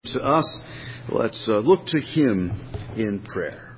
to us. Let's look to Him in prayer.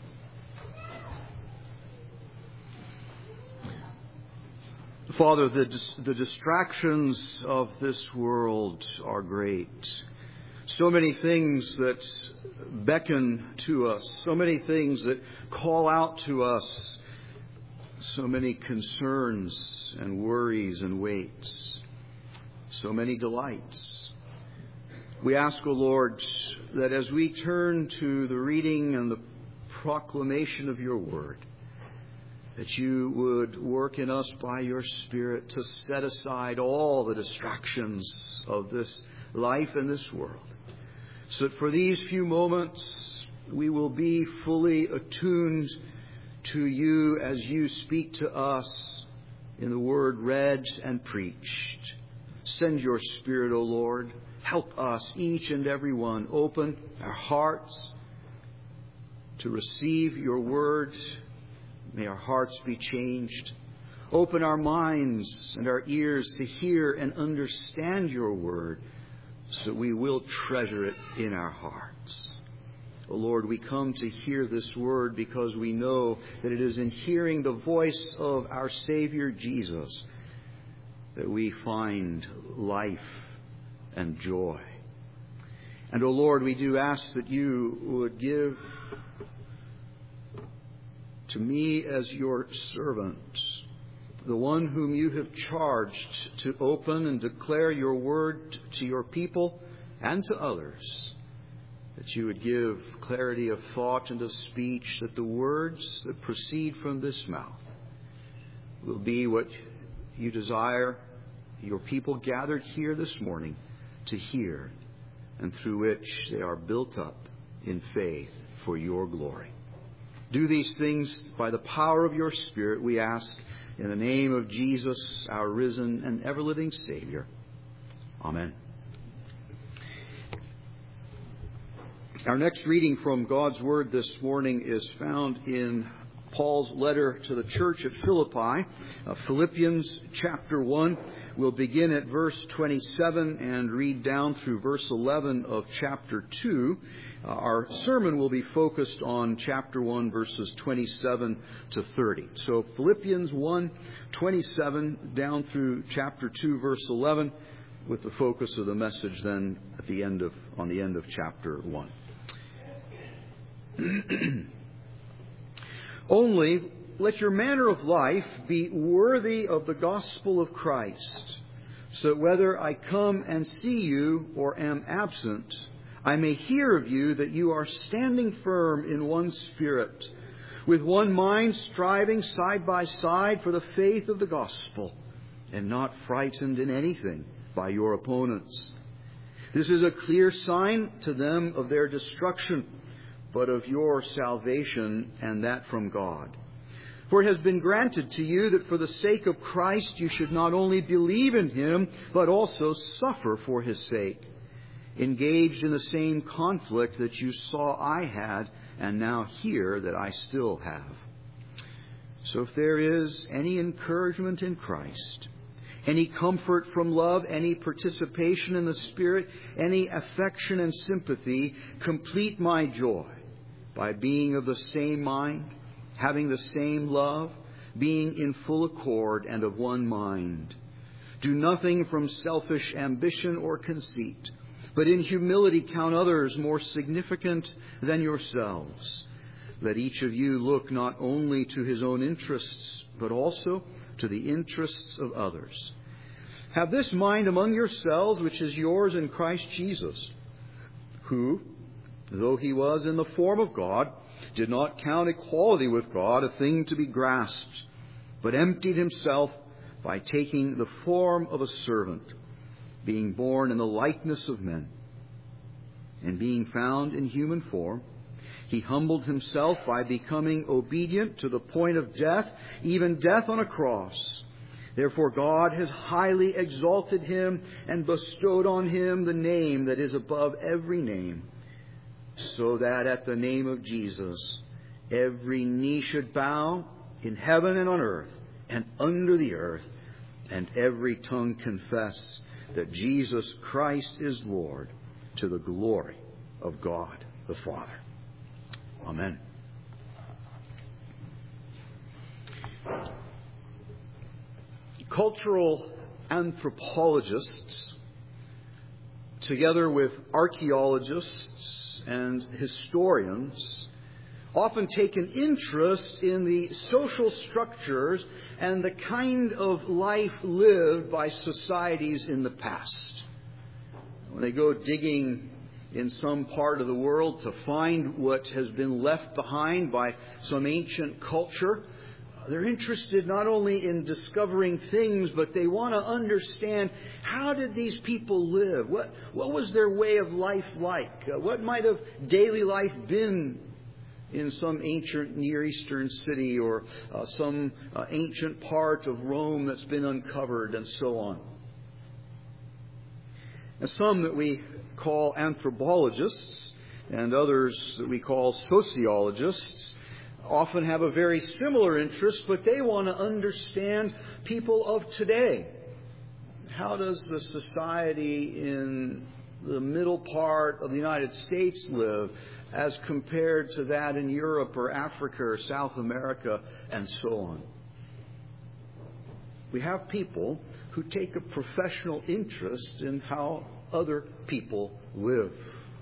Father, the distractions of this world are great. So many things that beckon to us, so many things that call out to us, so many concerns and worries and weights, so many delights. We ask, O Lord, that as we turn to the reading and the proclamation of your word, that you would work in us by your Spirit to set aside all the distractions of this life and this world, so that for these few moments we will be fully attuned to you as you speak to us in the word read and preached. Send your Spirit, O Lord. Help us, each and every one. Open our hearts to receive your word. May our hearts be changed. Open our minds and our ears to hear and understand your word, so that we will treasure it in our hearts. O Lord, we come to hear this word because we know that it is in hearing the voice of our Savior Jesus that we find life and joy. And, O Lord, we do ask that you would give to me as your servant, the one whom you have charged to open and declare your word to your people and to others, that you would give clarity of thought and of speech, that the words that proceed from this mouth will be what you desire your people gathered here this morning to hear, and through which they are built up in faith for your glory. Do these things by the power of your Spirit, we ask, in the name of Jesus, our risen and ever-living Savior. Amen. Our next reading from God's Word this morning is found in Paul's letter to the church at Philippi, Philippians chapter 1. We'll begin at verse 27 and read down through verse 11 of chapter 2. Our sermon will be focused on chapter 1, verses 27 to 30. So Philippians 1, 27 down through chapter 2, verse 11, with the focus of the message then on the end of chapter 1. Only let your manner of life be worthy of the gospel of Christ, so that whether I come and see you or am absent, I may hear of you that you are standing firm in one spirit, with one mind, striving side by side for the faith of the gospel, and not frightened in anything by your opponents. This is a clear sign to them of their destruction, but of your salvation, and that from God. For it has been granted to you that for the sake of Christ you should not only believe in Him, but also suffer for His sake, engaged in the same conflict that you saw I had, and now hear that I still have. So if there is any encouragement in Christ, any comfort from love, any participation in the Spirit, any affection and sympathy, complete my joy by being of the same mind, having the same love, being in full accord and of one mind. Do nothing from selfish ambition or conceit, but in humility count others more significant than yourselves. Let each of you look not only to his own interests, but also to the interests of others. Have this mind among yourselves, which is yours in Christ Jesus, who, though he was in the form of God, did not count equality with God a thing to be grasped, but emptied himself by taking the form of a servant, being born in the likeness of men. And being found in human form, he humbled himself by becoming obedient to the point of death, even death on a cross. Therefore God has highly exalted him and bestowed on him the name that is above every name, so that at the name of Jesus every knee should bow in heaven and on earth and under the earth, and every tongue confess that Jesus Christ is Lord, to the glory of God the Father. Amen. Cultural anthropologists, together with archaeologists and historians, often take an interest in the social structures and the kind of life lived by societies in the past. When they go digging in some part of the world to find what has been left behind by some ancient culture, they're interested not only in discovering things, but they want to understand, how did these people live? What was their way of life like? What might have daily life been in some ancient Near Eastern city or some ancient part of Rome that's been uncovered, and so on. And some that we call anthropologists and others that we call sociologists often have a very similar interest, but they want to understand people of today. How does the society in the middle part of the United States live as compared to that in Europe or Africa or South America, and so on? We have people who take a professional interest in how other people live.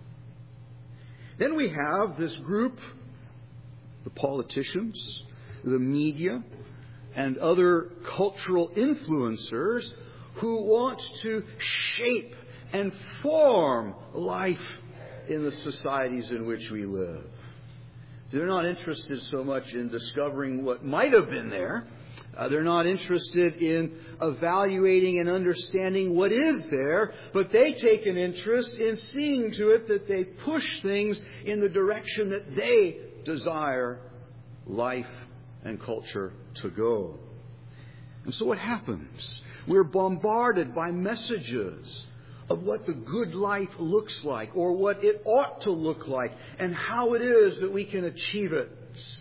Then we have this group, the politicians, the media, and other cultural influencers who want to shape and form life in the societies in which we live. They're not interested so much in discovering what might have been there. They're not interested in evaluating and understanding what is there, but they take an interest in seeing to it that they push things in the direction that they desire life and culture to go. And so what happens? We're bombarded by messages of what the good life looks like, or what it ought to look like, and how it is that we can achieve it.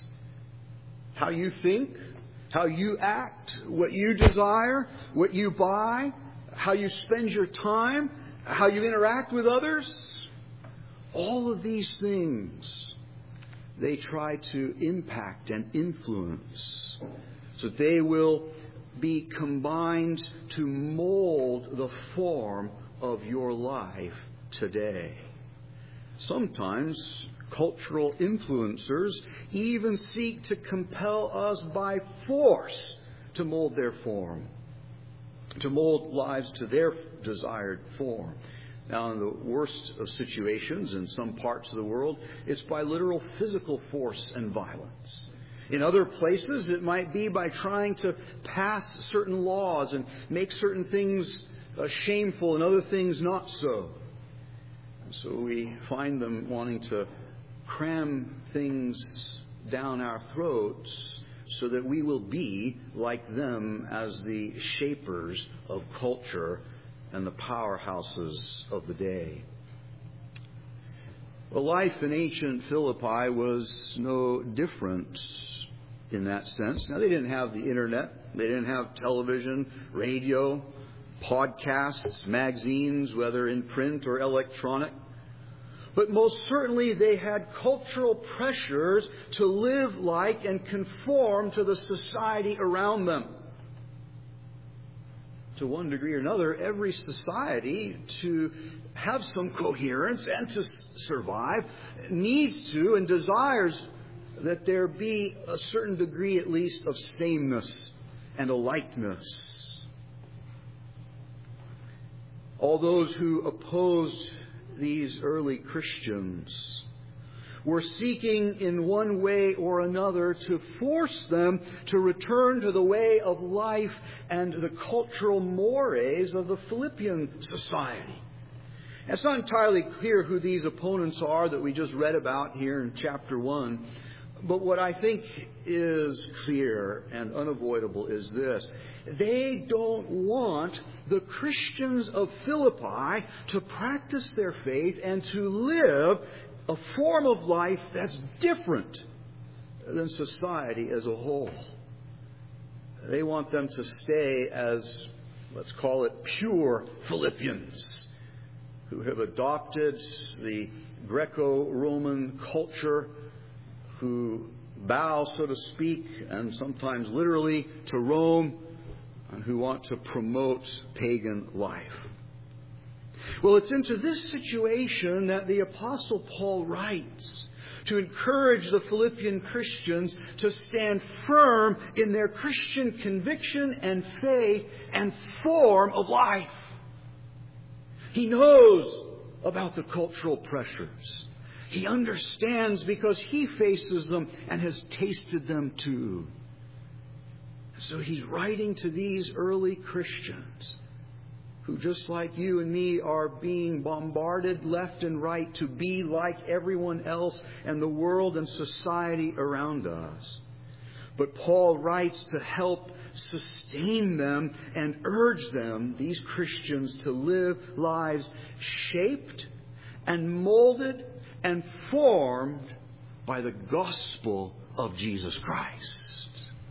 How you think, how you act, what you desire, what you buy, how you spend your time, how you interact with others. All of these things they try to impact and influence, so that they will be combined to mold the form of your life today. Sometimes cultural influencers even seek to compel us by force to mold their form, to mold lives to their desired form. Now, in the worst of situations in some parts of the world, it's by literal physical force and violence. In other places, it might be by trying to pass certain laws and make certain things shameful and other things not so. And so we find them wanting to cram things down our throats so that we will be like them as the shapers of culture and the powerhouses of the day. Well, life in ancient Philippi was no different in that sense. Now, they didn't have the internet. They didn't have television, radio, podcasts, magazines, whether in print or electronic. But most certainly they had cultural pressures to live like and conform to the society around them. To one degree or another, every society, to have some coherence and to survive, needs to and desires that there be a certain degree at least of sameness and a likeness. All those who opposed these early Christians were seeking in one way or another to force them to return to the way of life and the cultural mores of the Philippian society. It's not entirely clear who these opponents are that we just read about here in chapter 1. But what I think is clear and unavoidable is this. They don't want the Christians of Philippi to practice their faith and to live a form of life that's different than society as a whole. They want them to stay as, let's call it, pure Philippians. who have adopted the Greco-Roman culture, who bow, so to speak, and sometimes literally, to Rome, and who want to promote pagan life. Well, it's into this situation that the Apostle Paul writes to encourage the Philippian Christians to stand firm in their Christian conviction and faith and form of life. He knows about the cultural pressures. He understands because he faces them and has tasted them too. So he's writing to these early Christians who, just like you and me, are being bombarded left and right to be like everyone else and the world and society around us. But Paul writes to help sustain them and urge them, these Christians, to live lives shaped and molded and formed by the gospel of Jesus Christ.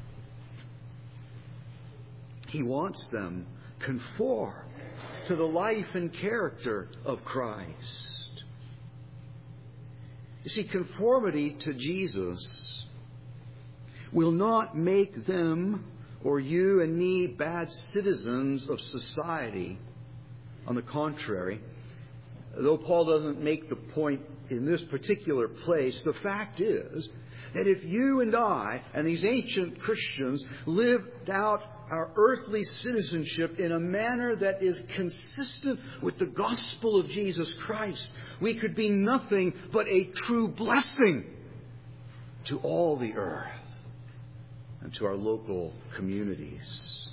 He wants them conformed to the life and character of Christ. You see, conformity to Jesus will not make them or you and me bad citizens of society. On the contrary, though Paul doesn't make the point in this particular place, the fact is that if you and I and these ancient Christians lived out our earthly citizenship in a manner that is consistent with the gospel of Jesus Christ, we could be nothing but a true blessing to all the earth and to our local communities.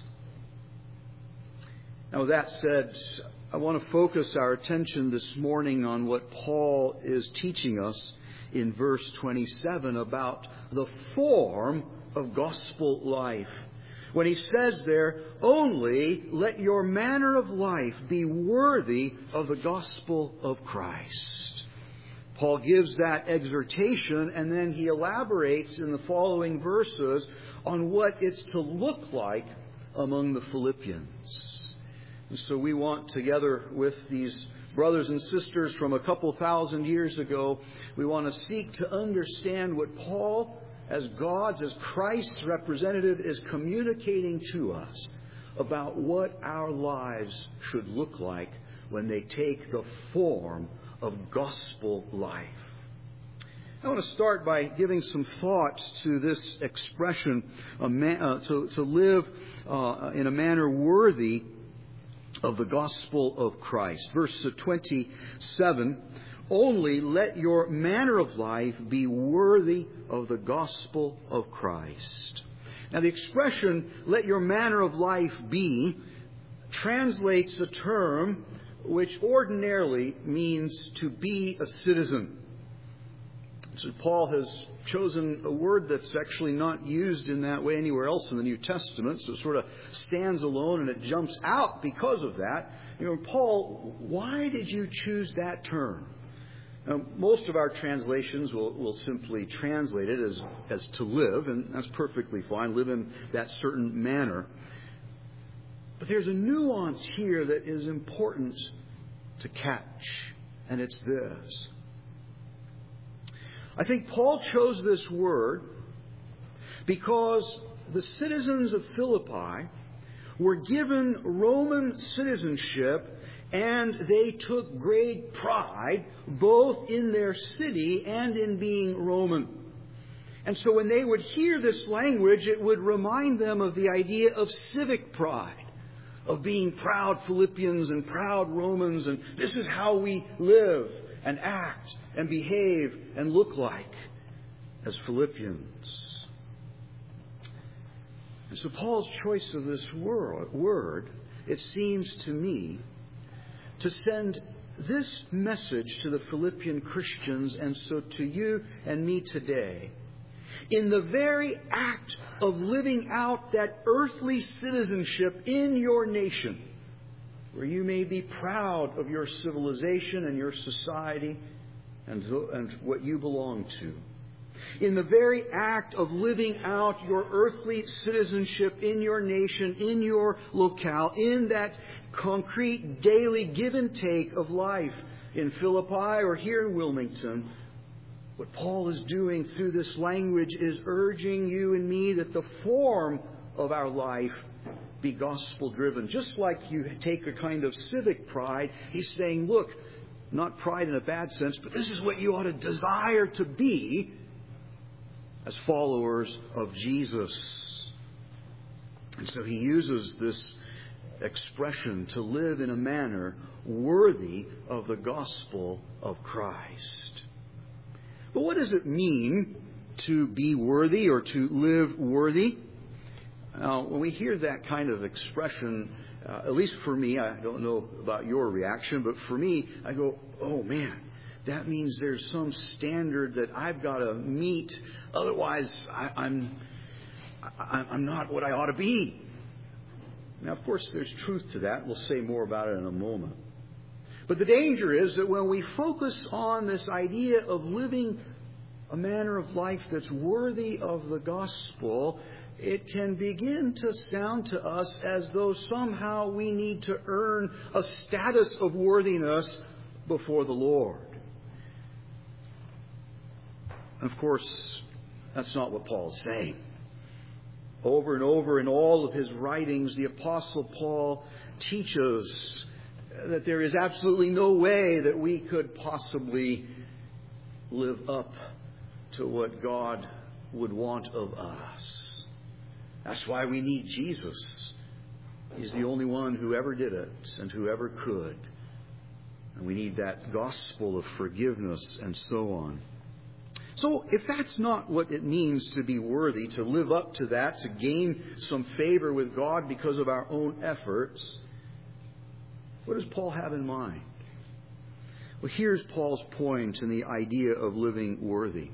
Now, with that said, I want to focus our attention this morning on what Paul is teaching us in verse 27 about the form of gospel life. When he says there, only let your manner of life be worthy of the gospel of Christ. Paul gives that exhortation, and then he elaborates in the following verses on what it's to look like among the Philippians. And so we want, together with these brothers and sisters from a couple thousand years ago, we want to seek to understand what Paul, as Christ's representative, is communicating to us about what our lives should look like when they take the form of gospel life. I want to start by giving some thought to this expression, to live in a manner worthy of the gospel of Christ. Verse 27, only let your manner of life be worthy of the gospel of Christ. Now, the expression, let your manner of life be, translates a term which ordinarily means to be a citizen. So Paul has chosen a word that's actually not used in that way anywhere else in the New Testament, so it sort of stands alone and it jumps out because of that. Paul, why did you choose that term? Now, most of our translations will simply translate it as to live, and that's perfectly fine, live in that certain manner. But there's a nuance here that is important to catch, and it's this. I think Paul chose this word because the citizens of Philippi were given Roman citizenship, and they took great pride both in their city and in being Roman. And so when they would hear this language, it would remind them of the idea of civic pride, of being proud Philippians and proud Romans, and this is how we live and act and behave and look like as Philippians. And so Paul's choice of this word, it seems to me, to send this message to the Philippian Christians, and so to you and me today. In the very act of living out that earthly citizenship in your nation, where you may be proud of your civilization and your society and what you belong to. in the very act of living out your earthly citizenship in your nation, in your locale, in that concrete daily give and take of life in Philippi or here in Wilmington. What Paul is doing through this language is urging you and me that the form of our life be gospel-driven. Just like you take a kind of civic pride, he's saying, look, not pride in a bad sense, but this is what you ought to desire to be as followers of Jesus. And so he uses this expression to live in a manner worthy of the gospel of Christ. But what does it mean to be worthy or to live worthy? Now, when we hear that kind of expression, at least for me, I don't know about your reaction, but for me, I go, oh man, that means there's some standard that I've got to meet. Otherwise, I'm not what I ought to be. Now, of course, there's truth to that. We'll say more about it in a moment. But the danger is that when we focus on this idea of living a manner of life that's worthy of the gospel, it can begin to sound to us as though somehow we need to earn a status of worthiness before the Lord. And of course, that's not what Paul is saying. Over and over in all of his writings, the Apostle Paul teaches that there is absolutely no way that we could possibly live up to what God would want of us. That's why we need Jesus. He's the only one who ever did it and who ever could. And we need that gospel of forgiveness and so on. So if that's not what it means to be worthy, to live up to that, to gain some favor with God because of our own efforts, what does Paul have in mind? Well, here's Paul's point in the idea of living worthy.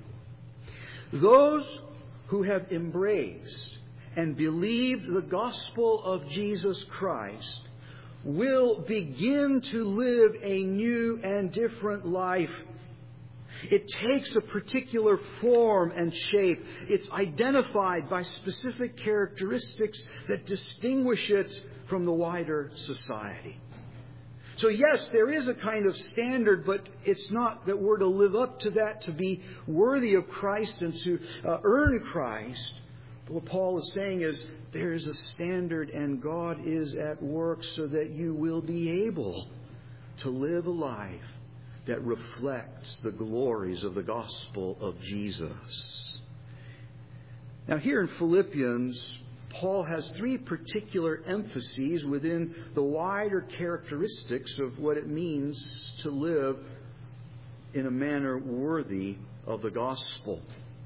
Those who have embraced and believed the gospel of Jesus Christ will begin to live a new and different life. It takes a particular form and shape. It's identified by specific characteristics that distinguish it from the wider society. So yes, there is a kind of standard, but it's not that we're to live up to that to be worthy of Christ and to earn Christ. But what Paul is saying is there is a standard and God is at work so that you will be able to live a life that reflects the glories of the gospel of Jesus. Now here in Philippians, Paul has three particular emphases within the wider characteristics of what it means to live in a manner worthy of the gospel.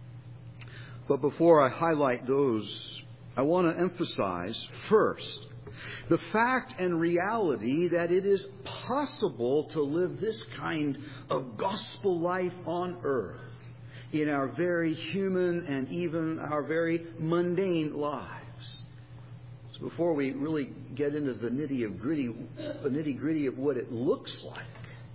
But before I highlight those, I want to emphasize first the fact and reality that it is possible to live this kind of gospel life on earth in our very human and even our very mundane lives. So before we really get into the nitty-gritty of what it looks like,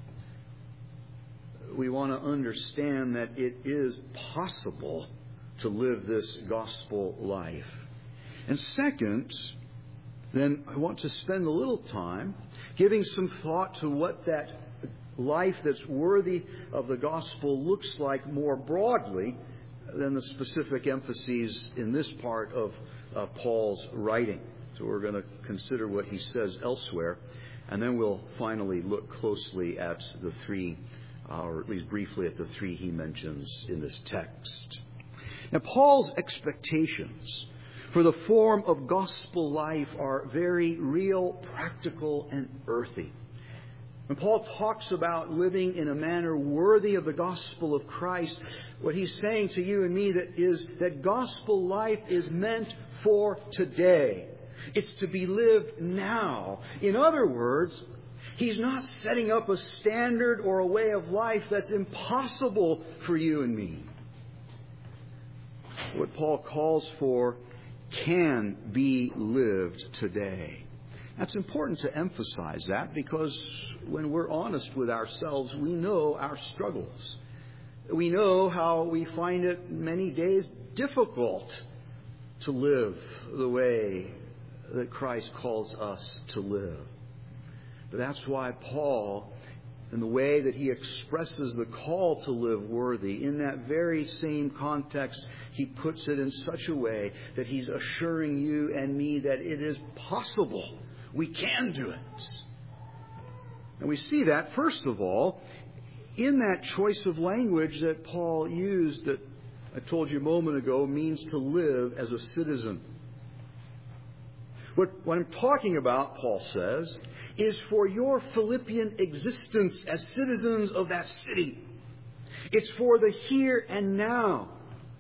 we want to understand that it is possible to live this gospel life. And second, then I want to spend a little time giving some thought to what that life that's worthy of the gospel looks like more broadly than the specific emphases in this part of Paul's writing. So we're going to consider what he says elsewhere, and then we'll finally look closely at the three, or at least briefly at the three he mentions in this text. Now, Paul's expectations for the form of gospel life are very real, practical, and earthy. When Paul talks about living in a manner worthy of the gospel of Christ, what he's saying to you and me is that gospel life is meant for today. It's to be lived now. In other words, he's not setting up a standard or a way of life that's impossible for you and me. What Paul calls for can be lived today. That's important to emphasize that, because when we're honest with ourselves, we know our struggles. we know how we find it many days difficult to live the way that Christ calls us to live. But that's why Paul, in the way that he expresses the call to live worthy, in that very same context, he puts it in such a way that he's assuring you and me that it is possible. We can do it. And we see that, first of all, in that choice of language that Paul used that I told you a moment ago means to live as a citizen. What I'm talking about, Paul says, is for your Philippian existence as citizens of that city. It's for the here and now.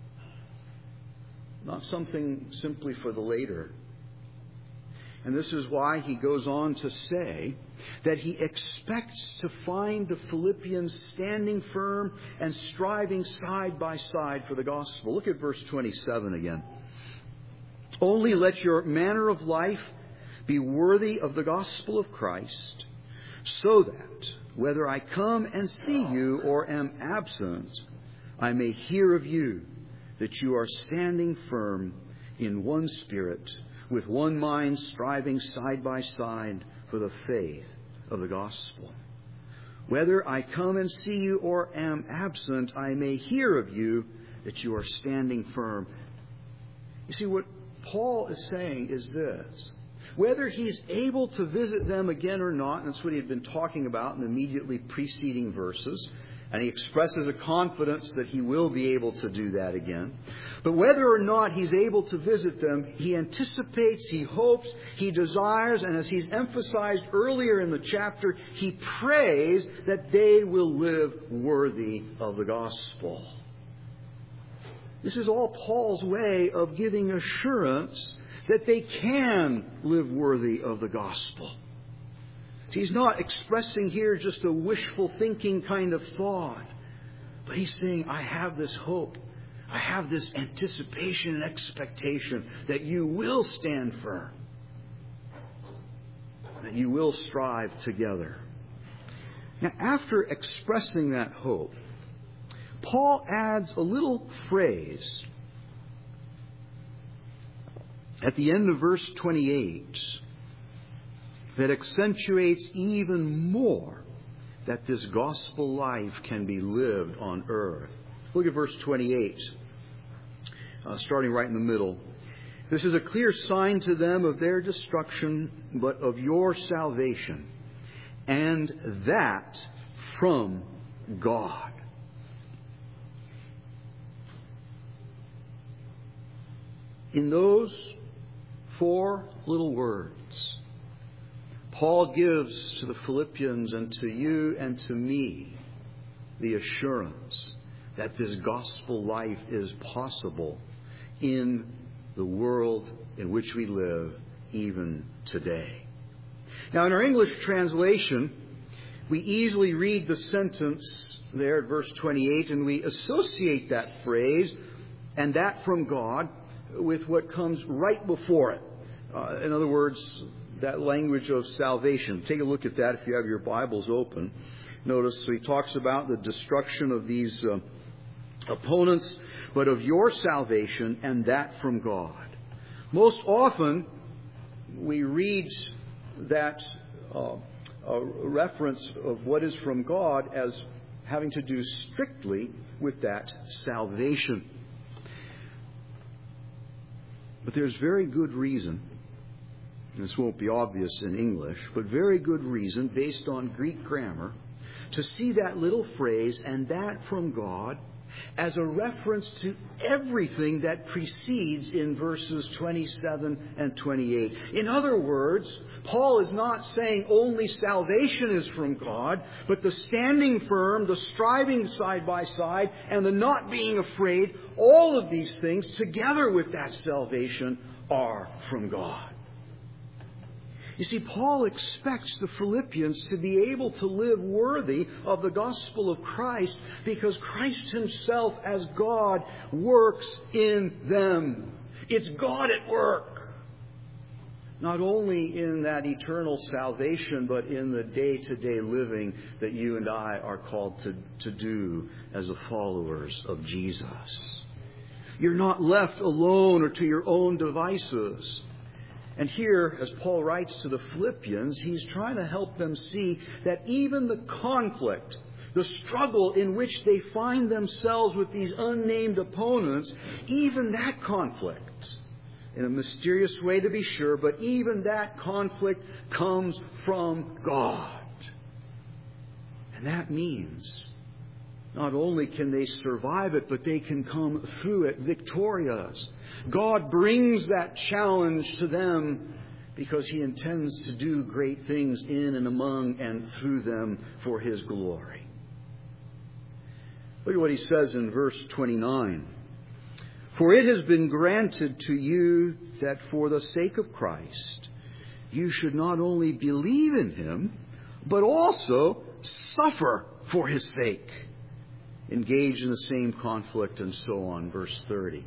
Not something simply for the later. And this is why he goes on to say that he expects to find the Philippians standing firm and striving side by side for the gospel. Look at verse 27 again. Only let your manner of life be worthy of the gospel of Christ, so that, whether I come and see you or am absent, I may hear of you that you are standing firm in one spirit, with one mind, striving side by side for the faith of the gospel. Whether I come and see you or am absent, I may hear of you that you are standing firm. You see, what Paul is saying is this. Whether he's able to visit them again or not, and that's what he had been talking about in the immediately preceding verses, and he expresses a confidence that he will be able to do that again. But whether or not he's able to visit them, he anticipates, he hopes, he desires, and as he's emphasized earlier in the chapter, he prays that they will live worthy of the gospel. This is all Paul's way of giving assurance that they can live worthy of the gospel. He's not expressing here just a wishful thinking kind of thought, but he's saying, I have this hope, I have this anticipation and expectation that you will stand firm, that you will strive together. Now, after expressing that hope, Paul adds a little phrase at the end of verse 28 that accentuates even more that this gospel life can be lived on earth. Look at verse 28, starting right in the middle. This is a clear sign to them of their destruction, but of your salvation, and that from God. In those 4 little words, Paul gives to the Philippians and to you and to me the assurance that this gospel life is possible in the world in which we live even today. Now, in our English translation, we easily read the sentence there at verse 28, and we associate that phrase, and that from God, with what comes right before it. In other words, that language of salvation. Take a look at that if you have your Bibles open. Notice he talks about the destruction of these opponents, but of your salvation, and that from God. Most often, we read that reference of what is from God as having to do strictly with that salvation. But there's very good reason, and this won't be obvious in English, but very good reason based on Greek grammar to see that little phrase, and that from God, as a reference to everything that precedes in verses 27 and 28. In other words, Paul is not saying only salvation is from God, but the standing firm, the striving side by side, and the not being afraid, all of these things together with that salvation are from God. You see, Paul expects the Philippians to be able to live worthy of the gospel of Christ because Christ himself as God works in them. It's God at work. Not only in that eternal salvation, but in the day-to-day living that you and I are called to do as the followers of Jesus. You're not left alone or to your own devices. And here, as Paul writes to the Philippians, he's trying to help them see that even the conflict, the struggle in which they find themselves with these unnamed opponents, even that conflict, in a mysterious way to be sure, but even that conflict comes from God. And that means not only can they survive it, but they can come through it victorious. God brings that challenge to them because He intends to do great things in and among and through them for His glory. Look at what he says in verse 29. For it has been granted to you that for the sake of Christ, you should not only believe in Him, but also suffer for His sake. Engage in the same conflict and so on. Verse 30.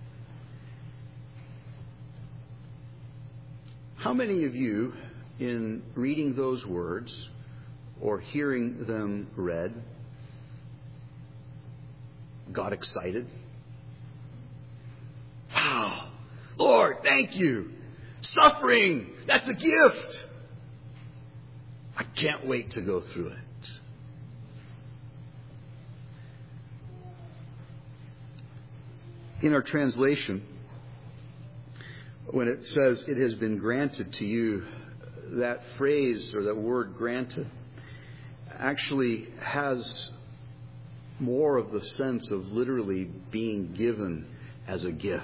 How many of you, in reading those words or hearing them read, got excited? Wow! Lord, thank you! Suffering! That's a gift! I can't wait to go through it. In our translation, when it says, it has been granted to you, that phrase or that word granted actually has more of the sense of literally being given as a gift.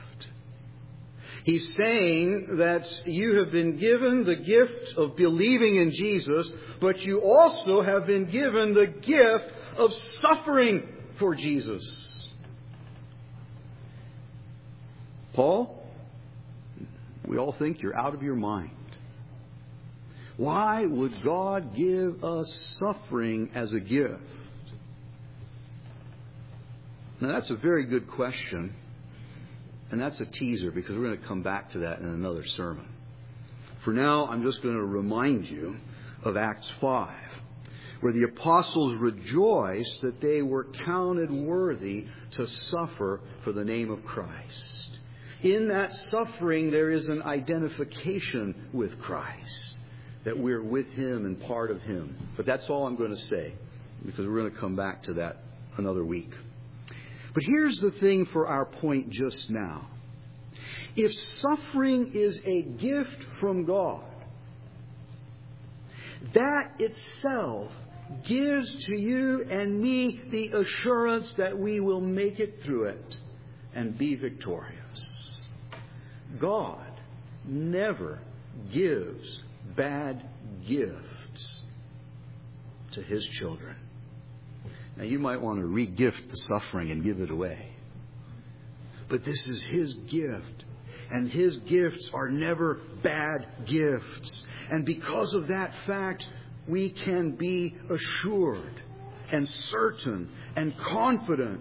He's saying that you have been given the gift of believing in Jesus, but you also have been given the gift of suffering for Jesus. Paul, we all think you're out of your mind. Why would God give us suffering as a gift? Now, that's a very good question. And that's a teaser because we're going to come back to that in another sermon. For now, I'm just going to remind you of Acts 5, where the apostles rejoiced that they were counted worthy to suffer for the name of Christ. In that suffering, there is an identification with Christ, that we're with Him and part of Him. But that's all I'm going to say, because we're going to come back to that another week. But here's the thing for our point just now. If suffering is a gift from God, that itself gives to you and me the assurance that we will make it through it and be victorious. God never gives bad gifts to His children. Now, you might want to re-gift the suffering and give it away. But this is His gift. And His gifts are never bad gifts. And because of that fact, we can be assured and certain and confident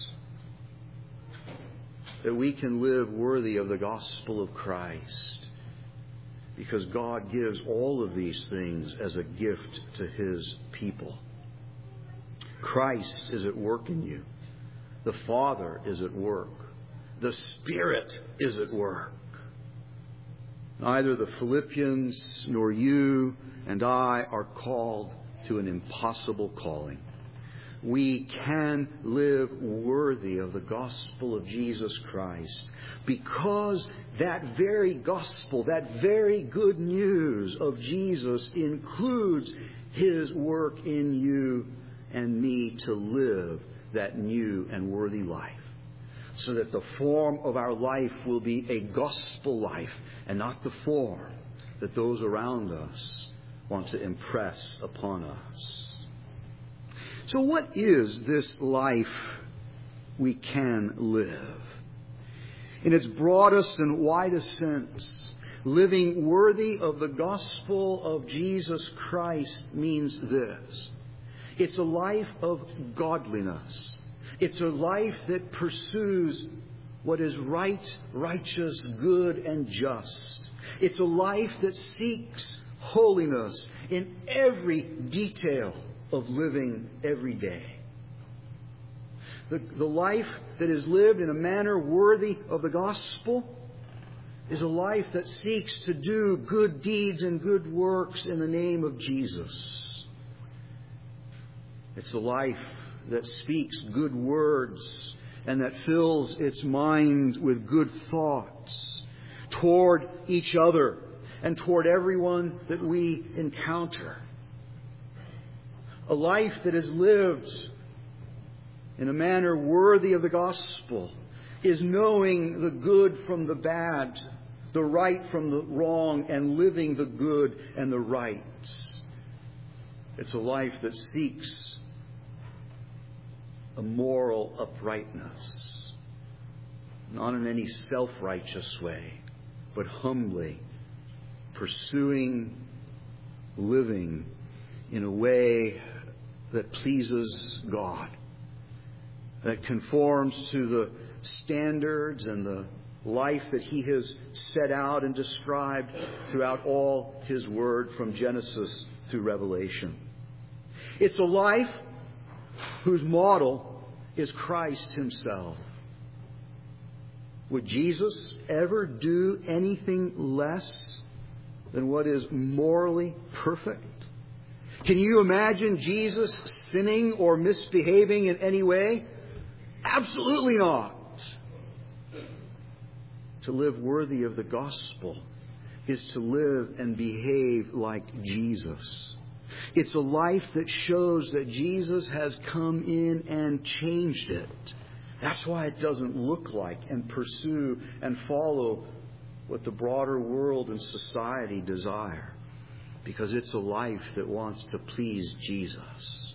that we can live worthy of the gospel of Christ. Because God gives all of these things as a gift to His people. Christ is at work in you. The Father is at work. The Spirit is at work. Neither the Philippians nor you and I are called to an impossible calling. We can live worthy of the gospel of Jesus Christ because that very gospel, that very good news of Jesus includes His work in you and me to live that new and worthy life, so that the form of our life will be a gospel life and not the form that those around us want to impress upon us. So what is this life we can live? In its broadest and widest sense, living worthy of the gospel of Jesus Christ means this. It's a life of godliness. It's a life that pursues what is right, righteous, good, and just. It's a life that seeks holiness in every detail of living every day. The life that is lived in a manner worthy of the gospel is a life that seeks to do good deeds and good works in the name of Jesus. It's a life that speaks good words and that fills its mind with good thoughts toward each other and toward everyone that we encounter. A life that is lived in a manner worthy of the gospel is knowing the good from the bad, the right from the wrong, and living the good and the right. It's a life that seeks a moral uprightness, not in any self-righteous way, but humbly pursuing living in a way that pleases God, that conforms to the standards and the life that He has set out and described throughout all His Word from Genesis through Revelation. It's a life whose model is Christ Himself. Would Jesus ever do anything less than what is morally perfect? Can you imagine Jesus sinning or misbehaving in any way? Absolutely not. To live worthy of the gospel is to live and behave like Jesus. It's a life that shows that Jesus has come in and changed it. That's why it doesn't look like and pursue and follow what the broader world and society desire. Because it's a life that wants to please Jesus.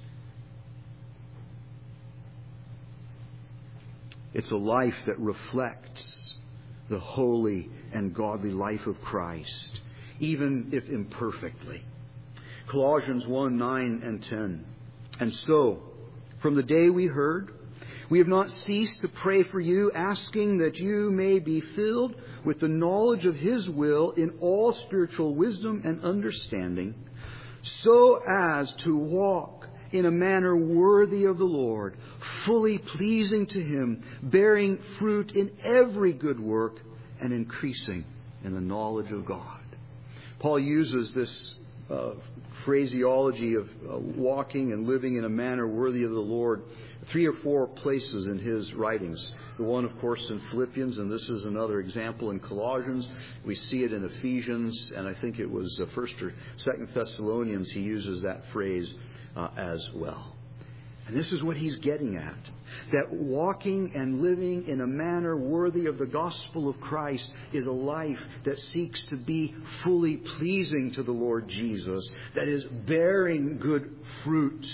It's a life that reflects the holy and godly life of Christ, even if imperfectly. Colossians 1, 9 and 10. And so, from the day we heard, we have not ceased to pray for you, asking that you may be filled with the knowledge of His will in all spiritual wisdom and understanding, so as to walk in a manner worthy of the Lord, fully pleasing to Him, bearing fruit in every good work and increasing in the knowledge of God. Paul uses this phraseology of walking and living in a manner worthy of the Lord 3 or 4 places in his writings. The one, of course, in Philippians, and this is another example in Colossians. We see it in Ephesians, and I think it was 1st or 2nd Thessalonians he uses that phrase as well. And this is what he's getting at. That walking and living in a manner worthy of the gospel of Christ is a life that seeks to be fully pleasing to the Lord Jesus. That is bearing good fruit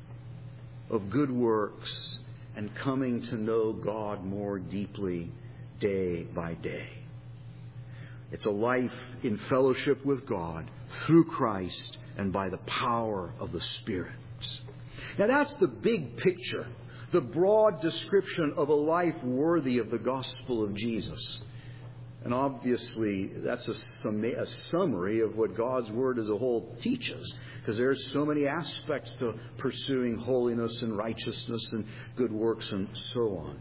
of good works and coming to know God more deeply day by day. It's a life in fellowship with God through Christ and by the power of the Spirit. Now that's the big picture, the broad description of a life worthy of the gospel of Jesus. And obviously that's a summary of what God's Word as a whole teaches, because there's so many aspects to pursuing holiness and righteousness and good works and so on.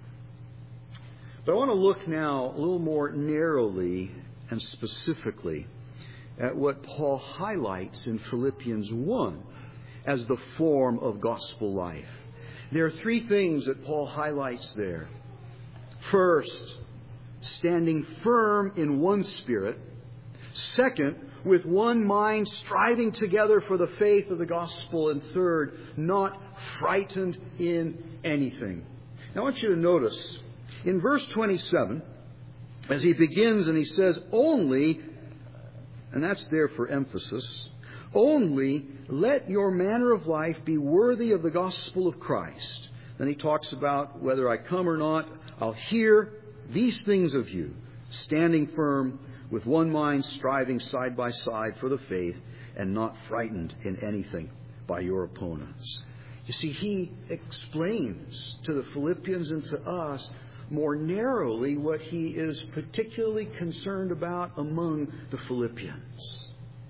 But I want to look now a little more narrowly and specifically at what Paul highlights in Philippians 1 as the form of gospel life. There are 3 things that Paul highlights there. First, standing firm in one spirit. Second, with one mind, striving together for the faith of the gospel. And third, not frightened in anything. Now I want you to notice, in verse 27, as he begins and he says, only, and that's there for emphasis, only let your manner of life be worthy of the gospel of Christ. Then he talks about whether I come or not, I'll hear these things of you, standing firm with one mind, striving side by side for the faith, and not frightened in anything by your opponents. You see, he explains to the Philippians and to us more narrowly what he is particularly concerned about among the Philippians.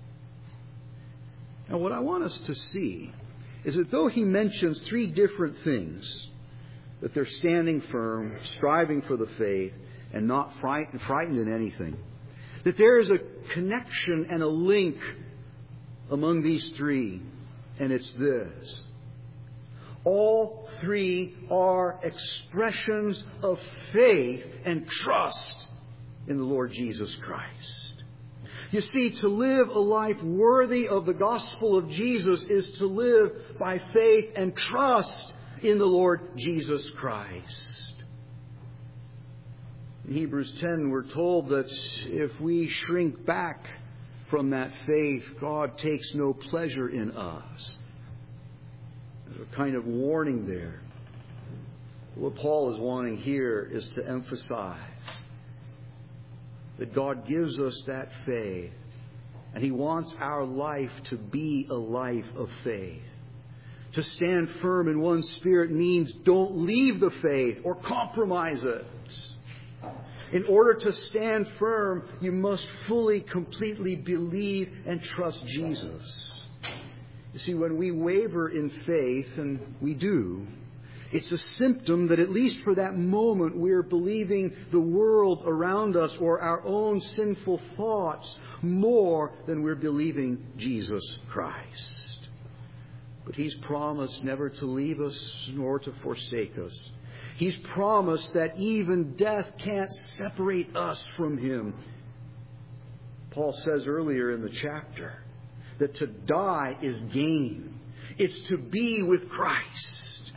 Now, what I want us to see is that though he mentions three different things, that they're standing firm, striving for the faith, and not frightened in anything, that there is a connection and a link among these three, and it's this. All three are expressions of faith and trust in the Lord Jesus Christ. You see, to live a life worthy of the gospel of Jesus is to live by faith and trust in the Lord Jesus Christ. In Hebrews 10, we're told that if we shrink back from that faith, God takes no pleasure in us. There's a kind of warning there. What Paul is wanting here is to emphasize that God gives us that faith, and He wants our life to be a life of faith. To stand firm in one spirit means don't leave the faith or compromise it. In order to stand firm, you must fully, completely believe and trust Jesus. You see, when we waver in faith, and we do, it's a symptom that at least for that moment we're believing the world around us or our own sinful thoughts more than we're believing Jesus Christ. But He's promised never to leave us nor to forsake us. He's promised that even death can't separate us from Him. Paul says earlier in the chapter that to die is gain. It's to be with Christ.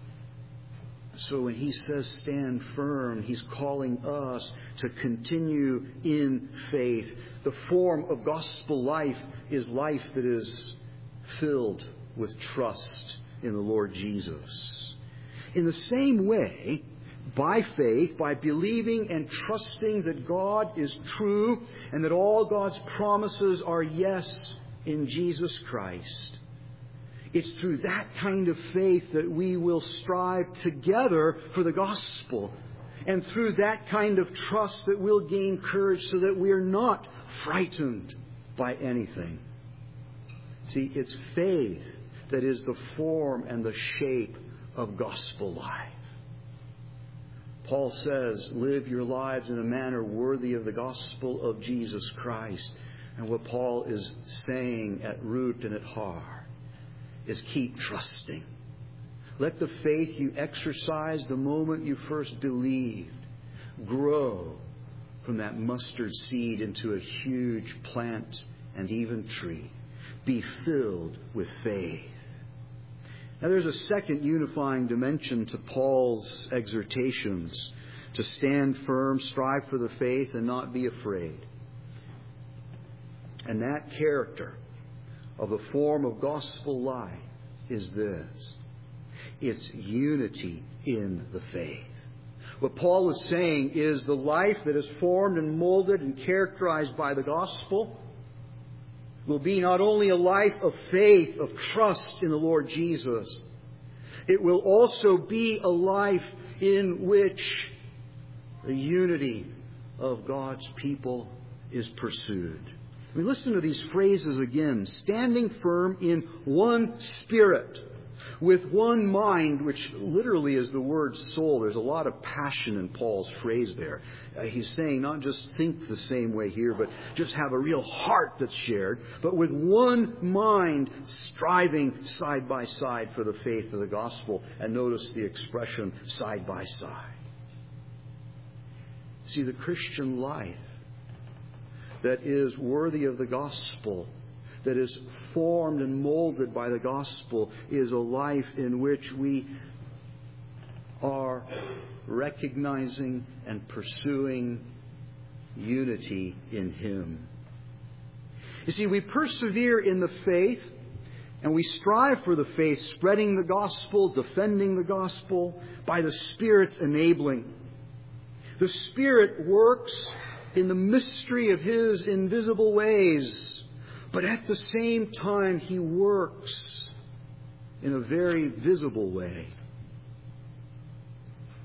So when he says stand firm, he's calling us to continue in faith. The form of gospel life is life that is filled with trust in the Lord Jesus. In the same way, by faith, by believing and trusting that God is true and that all God's promises are yes in Jesus Christ, it's through that kind of faith that we will strive together for the gospel. And through that kind of trust that we'll gain courage so that we are not frightened by anything. See, it's faith that is the form and the shape of gospel life. Paul says, live your lives in a manner worthy of the gospel of Jesus Christ. And what Paul is saying at root and at heart is keep trusting. Let the faith you exercised the moment you first believed grow from that mustard seed into a huge plant and even tree. Be filled with faith. Now there's a second unifying dimension to Paul's exhortations: to stand firm, strive for the faith, and not be afraid. And that character of the form of gospel life is this: it's unity in the faith. What Paul is saying is the life that is formed and molded and characterized by the gospel will be not only a life of faith, of trust in the Lord Jesus, it will also be a life in which the unity of God's people is pursued. I mean, listen to these phrases again. Standing firm in one spirit, with one mind, which literally is the word soul. There's a lot of passion in Paul's phrase there. He's saying not just think the same way here, but just have a real heart that's shared. But with one mind, striving side by side for the faith of the gospel. And notice the expression side by side. See, the Christian life that is worthy of the gospel, that is formed and molded by the gospel, is a life in which we are recognizing and pursuing unity in Him. You see, we persevere in the faith and we strive for the faith, spreading the gospel, defending the gospel by the Spirit's enabling. The Spirit works in the mystery of His invisible ways, but at the same time He works in a very visible way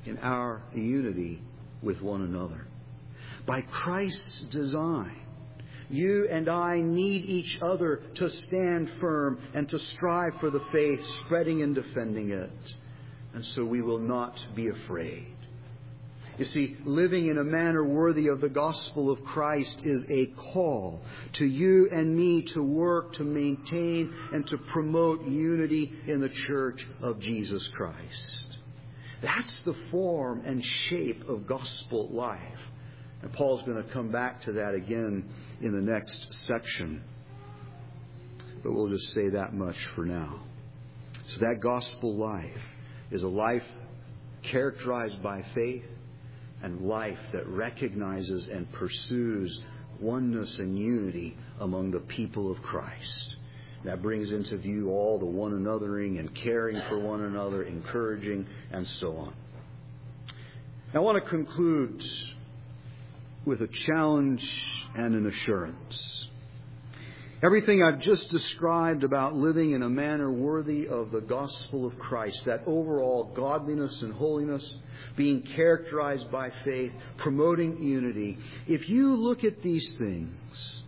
in our unity with one another. By Christ's design, you and I need each other to stand firm and to strive for the faith, spreading and defending it. And so we will not be afraid. You see, living in a manner worthy of the gospel of Christ is a call to you and me to work, to maintain, and to promote unity in the church of Jesus Christ. That's the form and shape of gospel life. And Paul's going to come back to that again in the next section. But we'll just say that much for now. So that gospel life is a life characterized by faith, and life that recognizes and pursues oneness and unity among the people of Christ. That brings into view all the one anothering and caring for one another, encouraging, and so on. Now, I want to conclude with a challenge and an assurance. Everything I've just described about living in a manner worthy of the gospel of Christ, that overall godliness and holiness, being characterized by faith, promoting unity, if you look at these things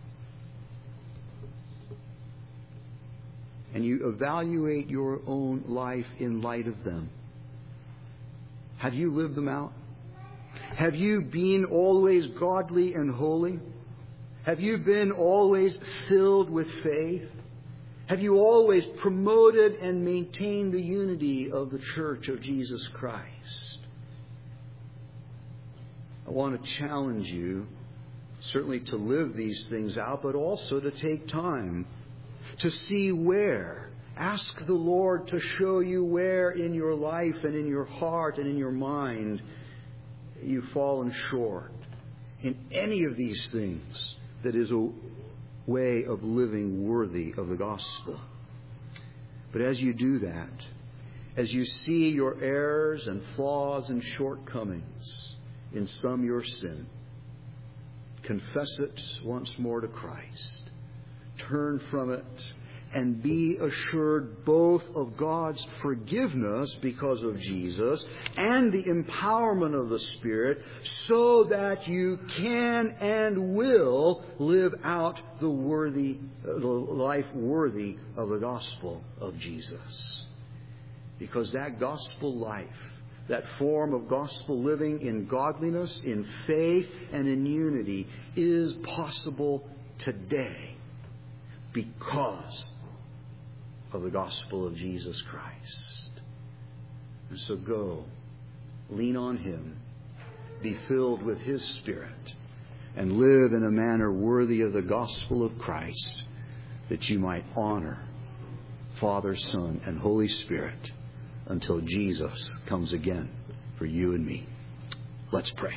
and you evaluate your own life in light of them, have you lived them out? Have you been always godly and holy? Have you been always filled with faith? Have you always promoted and maintained the unity of the church of Jesus Christ? I want to challenge you, certainly to live these things out, but also to take time to see where. Ask the Lord to show you where in your life and in your heart and in your mind you've fallen short in any of these things that is a way of living worthy of the gospel. But as you do that, as you see your errors and flaws and shortcomings, in some your sin, confess it once more to Christ. Turn from it and be assured both of God's forgiveness because of Jesus and the empowerment of the Spirit, so that you can and will live out the life worthy of the gospel of Jesus. Because that gospel life, that form of gospel living in godliness, in faith, and in unity is possible today because of the gospel of Jesus Christ. And so go, lean on Him, be filled with His Spirit, and live in a manner worthy of the gospel of Christ, that you might honor Father, Son, and Holy Spirit until Jesus comes again for you and me. Let's pray.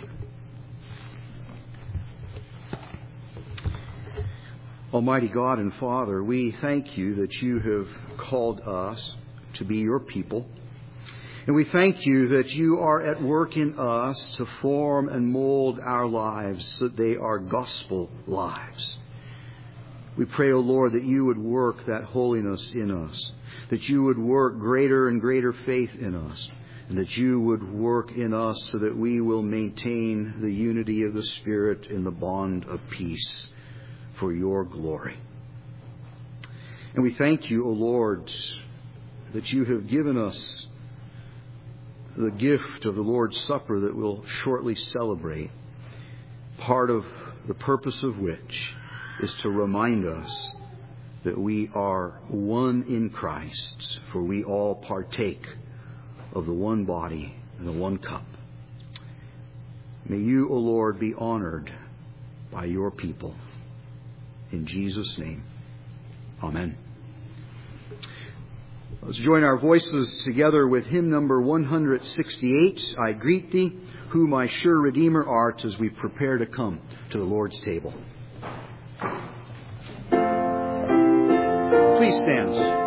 Almighty God and Father, we thank you that you have called us to be your people. And we thank you that you are at work in us to form and mold our lives so that they are gospel lives. We pray, O Lord, that you would work that holiness in us, that you would work greater and greater faith in us, and that you would work in us so that we will maintain the unity of the Spirit in the bond of peace for your glory. And we thank you, O Lord, that you have given us the gift of the Lord's Supper that we'll shortly celebrate, part of the purpose of which is to remind us that we are one in Christ, for we all partake of the one body and the one cup. May you, O Lord, be honored by your people. In Jesus' name, amen. Let's join our voices together with hymn number 168, I Greet Thee, Who My Sure Redeemer Art, as we prepare to come to the Lord's table. Please stand.